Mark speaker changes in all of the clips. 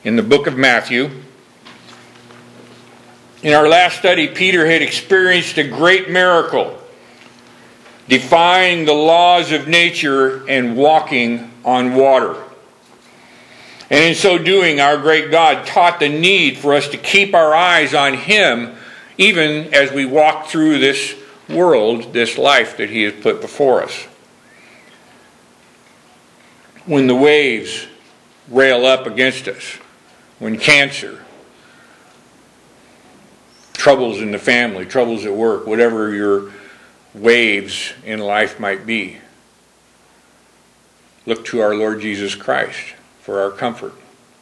Speaker 1: in the book of Matthew. In our last study, Peter had experienced a great miracle, defying the laws of nature and walking on water. And in so doing, our great God taught the need for us to keep our eyes on Him even as we walk through this world, this life that He has put before us. When the waves rail up against us, when cancer, troubles in the family, troubles at work, whatever your waves in life might be, look to our Lord Jesus Christ for our comfort.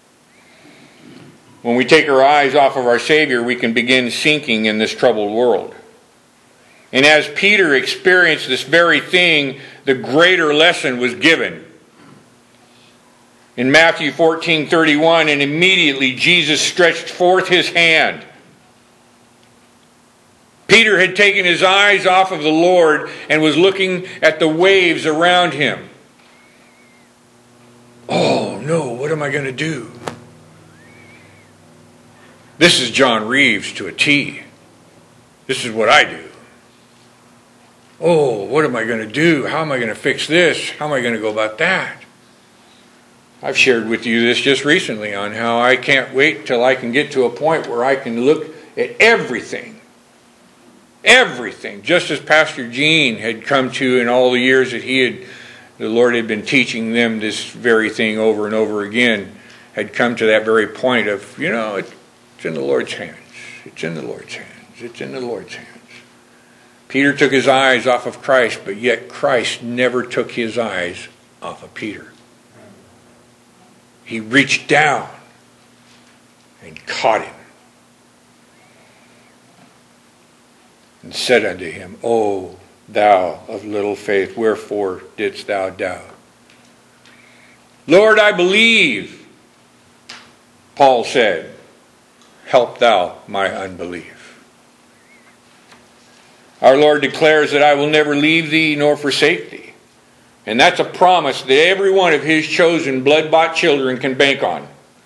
Speaker 1: When we take our eyes off of our Savior, we can begin sinking in this troubled world. And as Peter experienced this very thing, the greater lesson was given. In Matthew 14:31, and immediately Jesus stretched forth His hand. Peter had taken his eyes off of the Lord and was looking at the waves around him. Oh no, what am I going to do? This is John Reeves to a T. This is what I do. Oh, what am I going to do? How am I going to fix this? How am I going to go about that? I've shared with you this just recently on how I can't wait till I can get to a point where I can look at everything. Everything. Just as Pastor Gene had come to in all the years that the Lord had been teaching them this very thing over and over again, had come to that very point of, it's in the Lord's hands. It's in the Lord's hands. It's in the Lord's hands. Peter took his eyes off of Christ, but yet Christ never took His eyes off of Peter. He reached down and caught him and said unto him, O thou of little faith, wherefore didst thou doubt? Lord, I believe, Paul said, help thou my unbelief. Our Lord declares that I will never leave thee nor forsake thee. And that's a promise that every one of His chosen blood-bought children can bank on.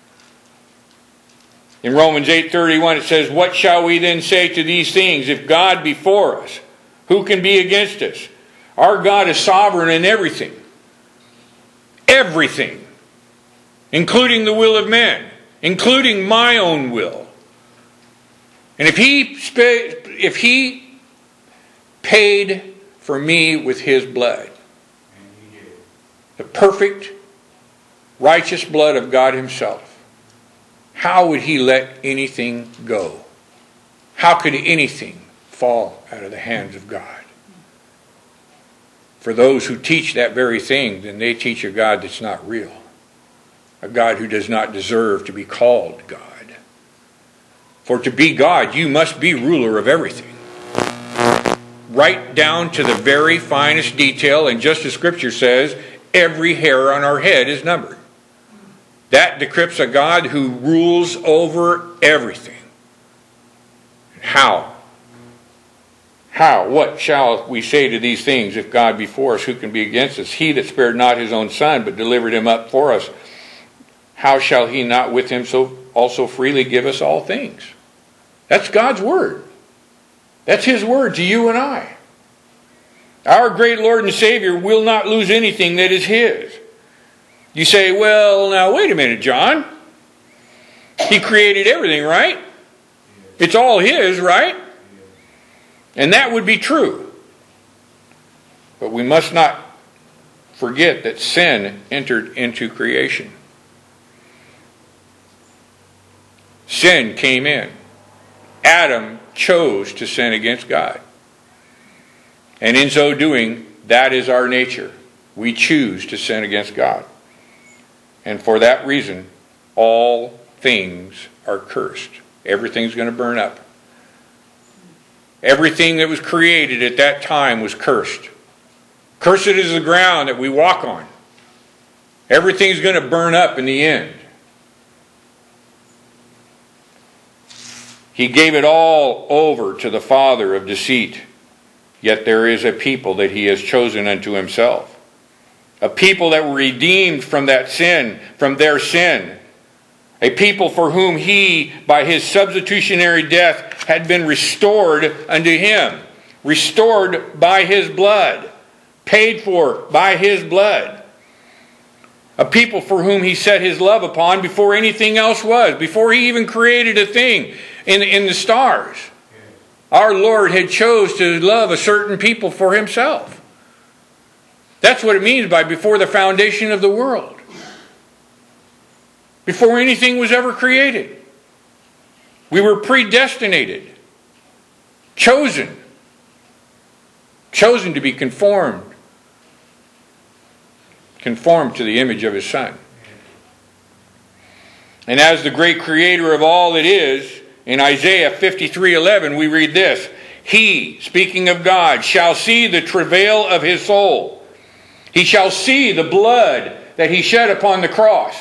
Speaker 1: In Romans 8:31 it says, what shall we then say to these things? If God be for us, who can be against us? Our God is sovereign in everything. Everything. Including the will of men. Including my own will. And if He paid for me with His blood, the perfect, righteous blood of God Himself, how would He let anything go? How could anything fall out of the hands of God? For those who teach that very thing, then they teach a God that's not real. A God who does not deserve to be called God. For to be God, you must be ruler of everything. Right down to the very finest detail, and just as Scripture says, every hair on our head is numbered. That decrypts a God who rules over everything. How? What shall we say to these things? If God be for us, who can be against us? He that spared not His own Son, but delivered Him up for us, how shall He not with Him so also freely give us all things? That's God's Word. That's His Word to you and I. Our great Lord and Savior will not lose anything that is His. You say, well, now wait a minute, John. He created everything, right? It's all His, right? And that would be true. But we must not forget that sin entered into creation. Sin came in. Adam chose to sin against God. And in so doing, that is our nature. We choose to sin against God. And for that reason, all things are cursed. Everything's going to burn up. Everything that was created at that time was cursed. Cursed is the ground that we walk on. Everything's going to burn up in the end. He gave it all over to the father of deceit. Yet there is a people that He has chosen unto Himself. A people that were redeemed from that sin, from their sin. A people for whom he, by his substitutionary death, had been restored unto him. Restored by his blood. Paid for by his blood. A people for whom he set his love upon before anything else was. Before he even created a thing in the stars. Our Lord had chose to love a certain people for himself. That's what it means by before the foundation of the world. Before anything was ever created. We were predestinated. Chosen. Chosen to be conformed. Conformed to the image of his Son. And as the great creator of all that is, in Isaiah 53:11 we read this. He, speaking of God, shall see the travail of his soul. He shall see the blood that he shed upon the cross.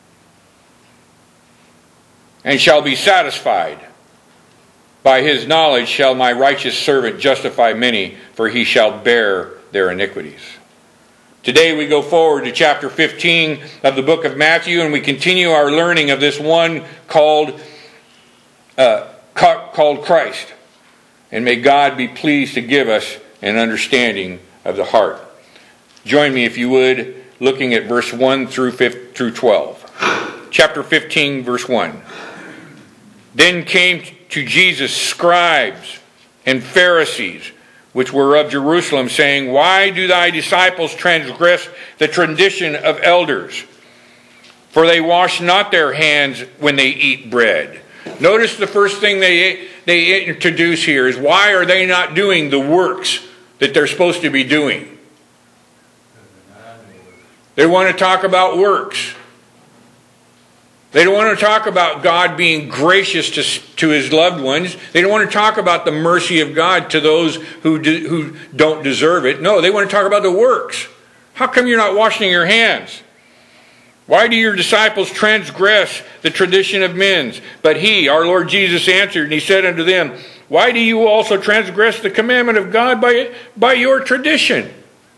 Speaker 1: And shall be satisfied. By his knowledge shall my righteous servant justify many, for he shall bear their iniquities. Today we go forward to chapter 15 of the book of Matthew, and we continue our learning of this one called Christ. And may God be pleased to give us an understanding of the heart. Join me, if you would, looking at verse 1 through 12. Chapter 15, verse 1. Then came to Jesus scribes and Pharisees, which were of Jerusalem, saying, Why do thy disciples transgress the tradition of elders? For they wash not their hands when they eat bread. Notice the first thing they introduce here is, why are they not doing the works that they're supposed to be doing? They want to talk about works. They don't want to talk about God being gracious to his loved ones. They don't want to talk about the mercy of God to those who don't deserve it. No, they want to talk about the works. How come you're not washing your hands? Why do your disciples transgress the tradition of men? But he, our Lord Jesus, answered, and he said unto them, Why do you also transgress the commandment of God by your tradition?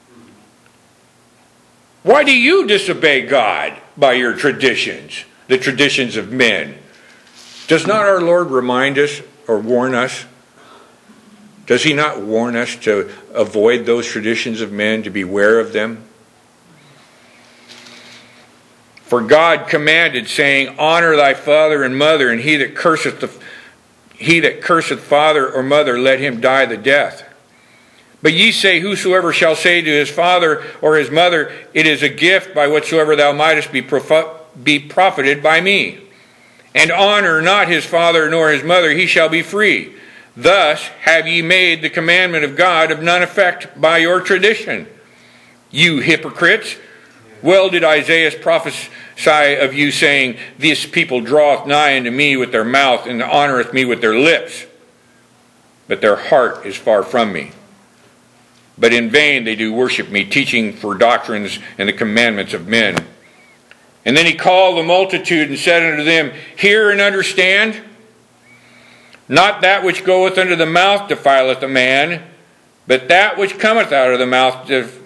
Speaker 1: Why do you disobey God by your traditions? The traditions of men. Does not our Lord remind us or warn us? Does he not warn us to avoid those traditions of men, to beware of them? For God commanded, saying, Honor thy father and mother, and he that curseth father or mother, let him die the death. But ye say, Whosoever shall say to his father or his mother, It is a gift by whatsoever thou mightest be profited by me, and honor not his father nor his mother, he shall be free. Thus have ye made the commandment of God of none effect by your tradition. You hypocrites, well did Isaiah prophesy of you, saying, This people draweth nigh unto me with their mouth, and honoreth me with their lips, but their heart is far from me. But in vain they do worship me, teaching for doctrines and the commandments of men. And then he called the multitude and said unto them, Hear and understand. Not that which goeth into the mouth defileth a man, but that which cometh out of the mouth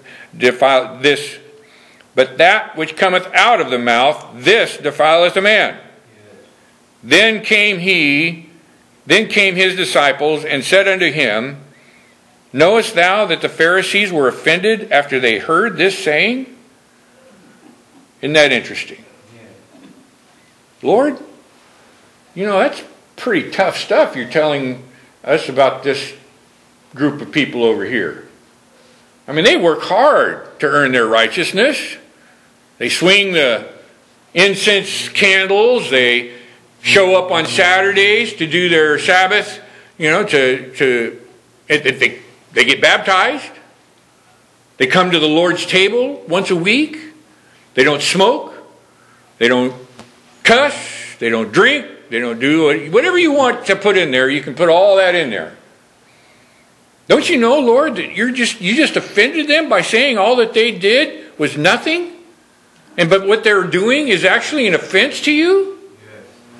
Speaker 1: But that which cometh out of the mouth, this defileth a man. Then came his disciples and said unto him, Knowest thou that the Pharisees were offended after they heard this saying? Isn't that interesting? Lord, that's pretty tough stuff you're telling us about this group of people over here. I mean, they work hard to earn their righteousness. They swing the incense candles. They show up on Saturdays to do their Sabbath, they get baptized. They come to the Lord's table once a week. They don't smoke. They don't cuss. They don't drink. They don't do whatever you want to put in there. You can put all that in there. Don't you know, Lord, that you just offended them by saying all that they did was nothing? But what they're doing is actually an offense to you? Yes.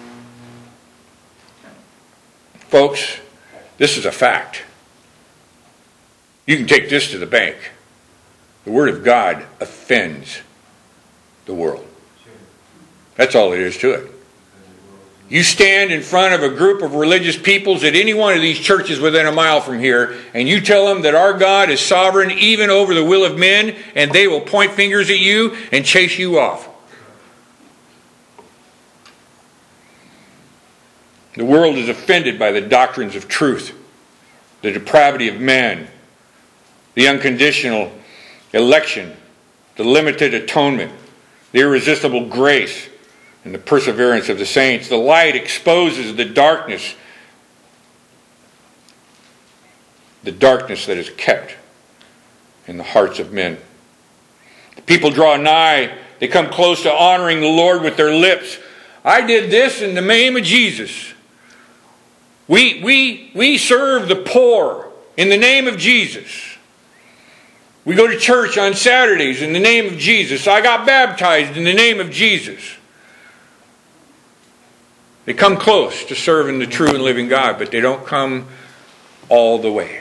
Speaker 1: Folks, this is a fact. You can take this to the bank. The Word of God offends the world. That's all it is to it. You stand in front of a group of religious peoples at any one of these churches within a mile from here, and you tell them that our God is sovereign even over the will of men, and they will point fingers at you and chase you off. The world is offended by the doctrines of truth, the depravity of man, the unconditional election, the limited atonement, the irresistible grace, and the perseverance of the saints. The light exposes the darkness that is kept in the hearts of men. The people draw nigh, they come close to honoring the Lord with their lips. I did this in the name of Jesus. We serve the poor in the name of Jesus. We go to church on Saturdays in the name of Jesus. I got baptized in the name of Jesus. They come close to serving the true and living God, but they don't come all the way.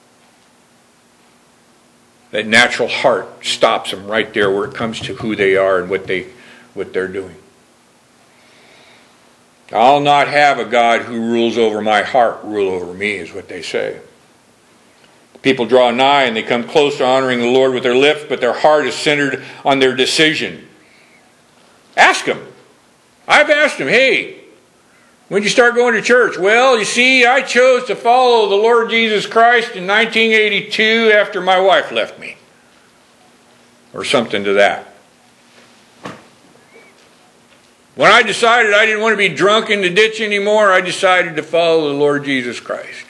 Speaker 1: That natural heart stops them right there where it comes to who they are and what they're doing. I'll not have a God who rules over my heart rule over me, is what they say. People draw nigh and they come close to honoring the Lord with their lips, but their heart is centered on their decision. Ask them. I've asked them, hey, when did you start going to church? Well, you see, I chose to follow the Lord Jesus Christ in 1982 after my wife left me. Or something to that. When I decided I didn't want to be drunk in the ditch anymore, I decided to follow the Lord Jesus Christ.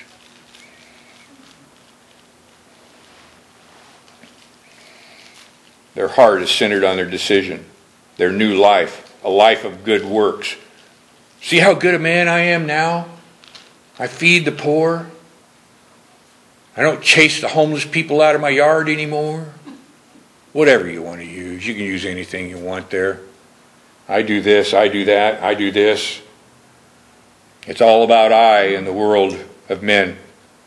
Speaker 1: Their heart is centered on their decision, their new life, a life of good works. See how good a man I am now? I feed the poor. I don't chase the homeless people out of my yard anymore. Whatever you want to use. You can use anything you want there. I do this, I do that, I do this. It's all about I in the world of men.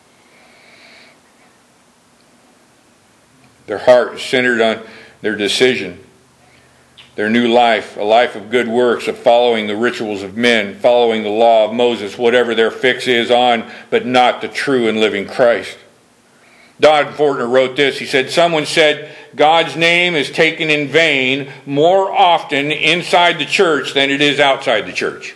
Speaker 1: Their heart is centered on their decision, their new life, a life of good works, of following the rituals of men, following the law of Moses, whatever their fix is on, but not the true and living Christ. Don Fortner wrote this. He said, someone said, God's name is taken in vain more often inside the church than it is outside the church.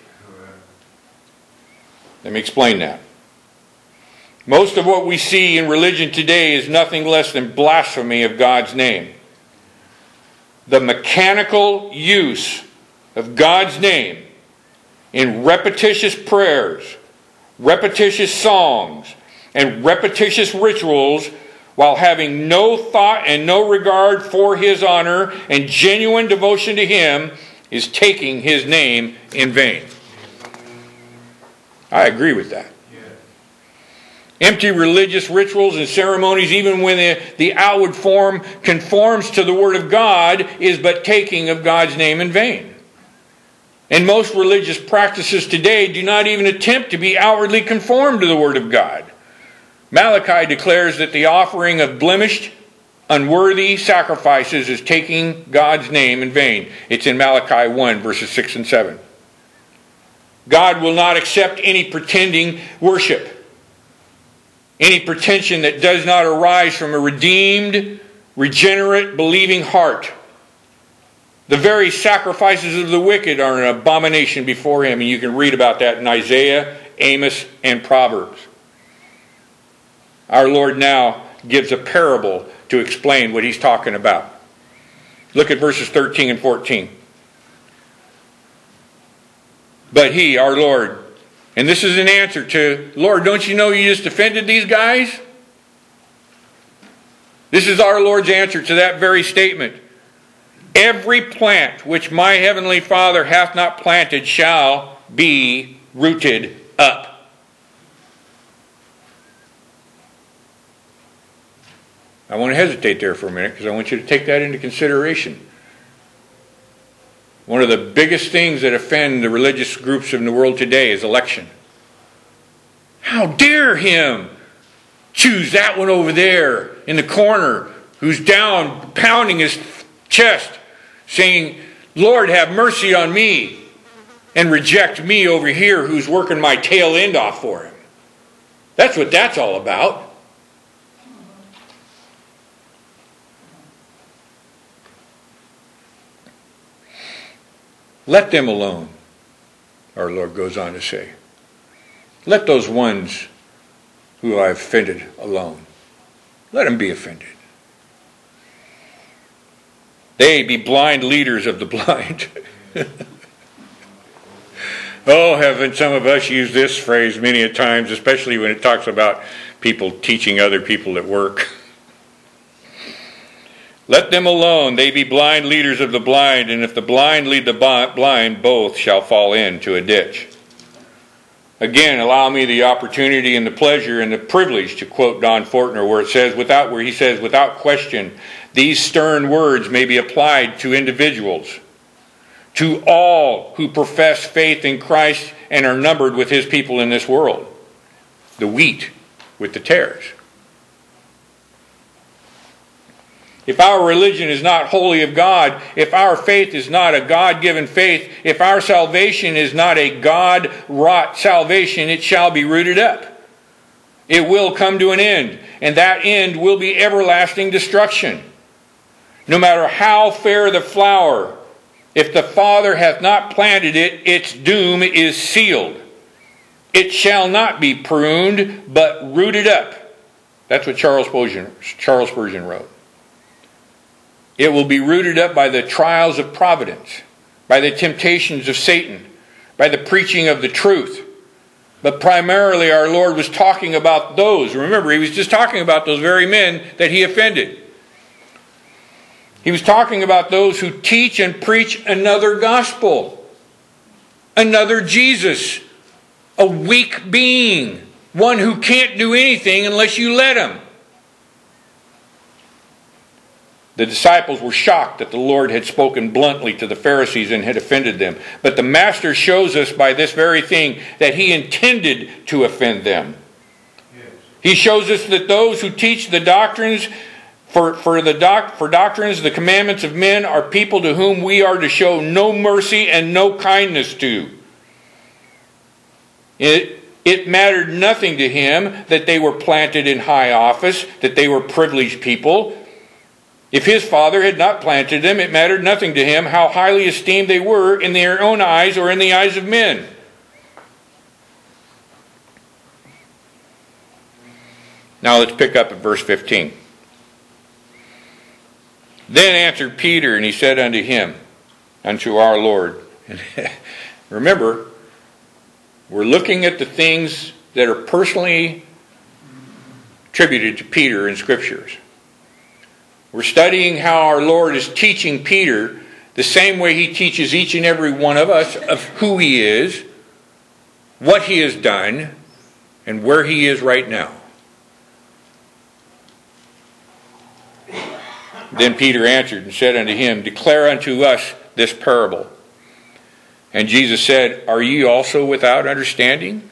Speaker 1: Let me explain that. Most of what we see in religion today is nothing less than blasphemy of God's name. The mechanical use of God's name in repetitious prayers, repetitious songs, and repetitious rituals, while having no thought and no regard for His honor and genuine devotion to Him, is taking His name in vain. I agree with that. Empty religious rituals and ceremonies, even when the outward form conforms to the Word of God, is but taking of God's name in vain. And most religious practices today do not even attempt to be outwardly conformed to the Word of God. Malachi declares that the offering of blemished, unworthy sacrifices is taking God's name in vain. It's in Malachi 1, verses 6 and 7. God will not accept any pretending worship, any pretension that does not arise from a redeemed, regenerate, believing heart. The very sacrifices of the wicked are an abomination before Him, and you can read about that in Isaiah, Amos, and Proverbs. Our Lord now gives a parable to explain what He's talking about. Look at verses 13 and 14. But He, our Lord, and this is an answer to, Lord, don't you know you just offended these guys? This is our Lord's answer to that very statement. Every plant which my heavenly Father hath not planted shall be rooted up. I want to hesitate there for a minute because I want you to take that into consideration. One of the biggest things that offend the religious groups in the world today is election. How dare him choose that one over there in the corner who's down pounding his chest saying, Lord, have mercy on me. and reject me over here who's working my tail end off for him. That's what that's all about. Let them alone, our Lord goes on to say. Let those ones who I've offended alone. Let them be offended. They be blind leaders of the blind. Oh, haven't some of us used this phrase many a times, especially when it talks about people teaching other people at work. Let them alone, they be blind leaders of the blind, and if the blind lead the blind, both shall fall into a ditch. Again, allow me the opportunity and the pleasure and the privilege to quote Don Fortner, where he says, without question, these stern words may be applied to individuals, to all who profess faith in Christ and are numbered with his people in this world. The wheat with the tares. If our religion is not wholly of God, if our faith is not a God-given faith, if our salvation is not a God-wrought salvation, it shall be rooted up. It will come to an end, and that end will be everlasting destruction. No matter how fair the flower, if the Father hath not planted it, its doom is sealed. It shall not be pruned, but rooted up. That's what Charles Spurgeon wrote. It will be rooted up by the trials of providence, by the temptations of Satan, by the preaching of the truth. But primarily our Lord was talking about those. Remember, he was just talking about those very men that he offended. He was talking about those who teach and preach another gospel, another Jesus, a weak being, one who can't do anything unless you let him. The disciples were shocked that the Lord had spoken bluntly to the Pharisees and had offended them. But the Master shows us by this very thing that he intended to offend them. Yes. He shows us that those who teach the doctrines, for doctrines, the commandments of men, are people to whom we are to show no mercy and no kindness to. It mattered nothing to him that they were planted in high office, that they were privileged people. If his Father had not planted them, it mattered nothing to him how highly esteemed they were in their own eyes or in the eyes of men. Now let's pick up at verse 15. Then answered Peter, and he said unto him, unto our Lord. Remember, we're looking at the things that are personally attributed to Peter in Scriptures. We're studying how our Lord is teaching Peter the same way he teaches each and every one of us of who he is, what he has done, and where he is right now. Then Peter answered and said unto him, declare unto us this parable. And Jesus said, are ye also without understanding?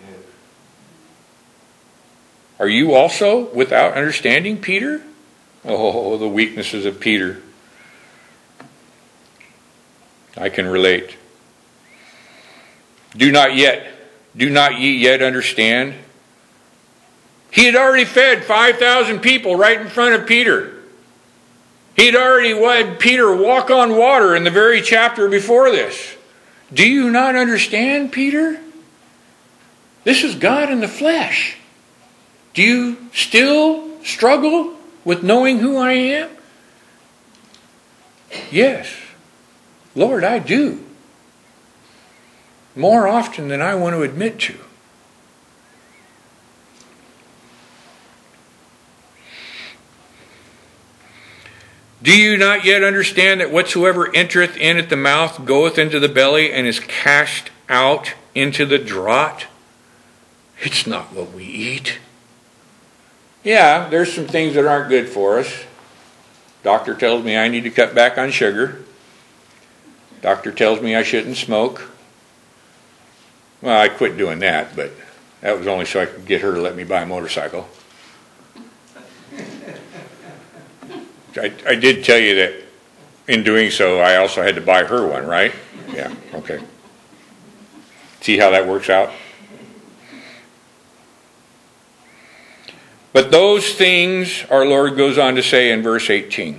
Speaker 1: Are you also without understanding, Peter? Oh, the weaknesses of Peter. I can relate. Do not ye yet understand? He had already fed 5,000 people right in front of Peter. He had already had Peter walk on water in the very chapter before this. Do you not understand, Peter? This is God in the flesh. Do you still struggle with knowing who I am? Yes. Lord, I do. More often than I want to admit to. Do you not yet understand that whatsoever entereth in at the mouth goeth into the belly and is cast out into the draught? It's not what we eat. Yeah, there's some things that aren't good for us. Doctor tells me I need to cut back on sugar. Doctor tells me I shouldn't smoke. Well, I quit doing that, but that was only so I could get her to let me buy a motorcycle. I did tell you that in doing so, I also had to buy her one, right? Yeah, okay. See how that works out? But those things, our Lord goes on to say in verse 18,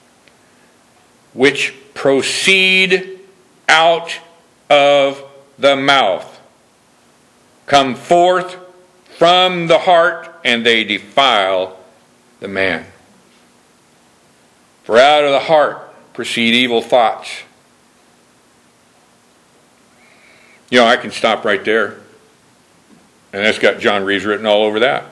Speaker 1: which proceed out of the mouth, come forth from the heart, and they defile the man. For out of the heart proceed evil thoughts. You know, I can stop right there. And that's got John Reeves written all over that.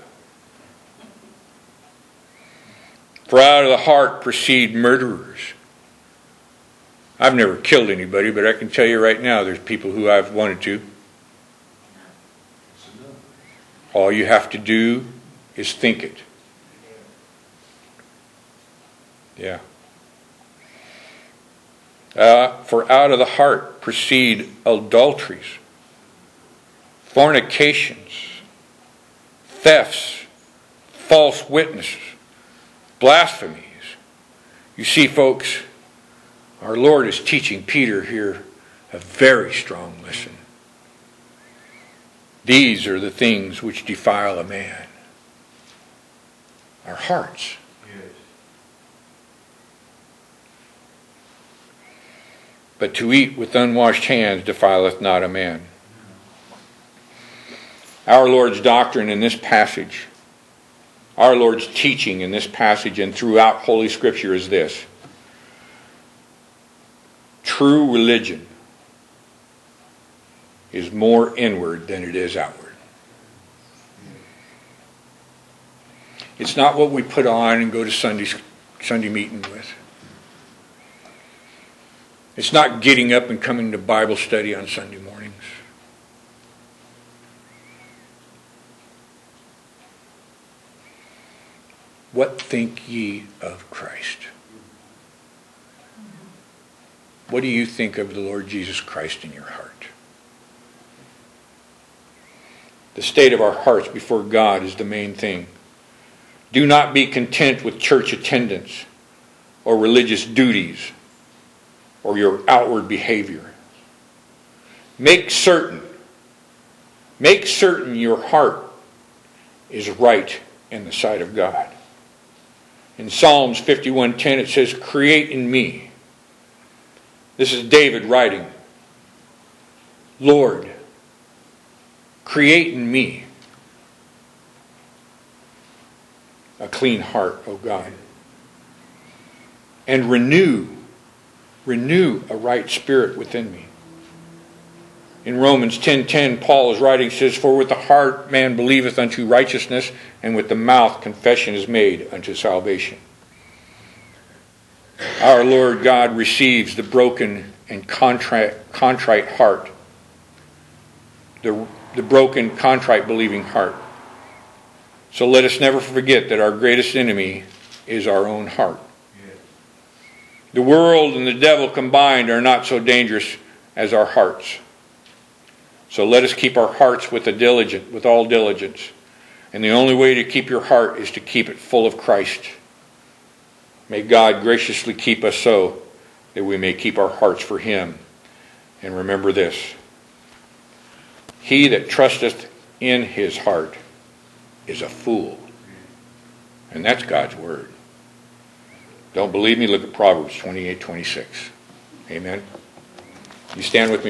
Speaker 1: For out of the heart proceed murderers. I've never killed anybody, but I can tell you right now, there's people who I've wanted to. All you have to do is think it. Yeah. For out of the heart proceed adulteries, fornications, thefts, false witnesses, blasphemies. You see, folks, our Lord is teaching Peter here a very strong lesson. These are the things which defile a man. Our hearts. Yes. But to eat with unwashed hands defileth not a man. Our Lord's doctrine in this passage, our Lord's teaching in this passage and throughout Holy Scripture is this. True religion is more inward than it is outward. It's not what we put on and go to Sunday meeting with. It's not getting up and coming to Bible study on Sunday mornings. What think ye of Christ? What do you think of the Lord Jesus Christ in your heart? The state of our hearts before God is the main thing. Do not be content with church attendance or religious duties or your outward behavior. Make certain your heart is right in the sight of God. In Psalms 51:10 it says, create in me. This is David writing, Lord, create in me a clean heart, O God, and renew a right spirit within me. In Romans 10:10, Paul is writing, says, for with the heart man believeth unto righteousness, and with the mouth confession is made unto salvation. Our Lord God receives the broken and contrite heart, the broken, contrite, believing heart. So let us never forget that our greatest enemy is our own heart. The world and the devil combined are not so dangerous as our hearts. So let us keep our hearts with all diligence. And the only way to keep your heart is to keep it full of Christ. May God graciously keep us so that we may keep our hearts for Him. And remember this. He that trusteth in his heart is a fool. And that's God's word. Don't believe me? Look at Proverbs 28:26. Amen. You stand with me.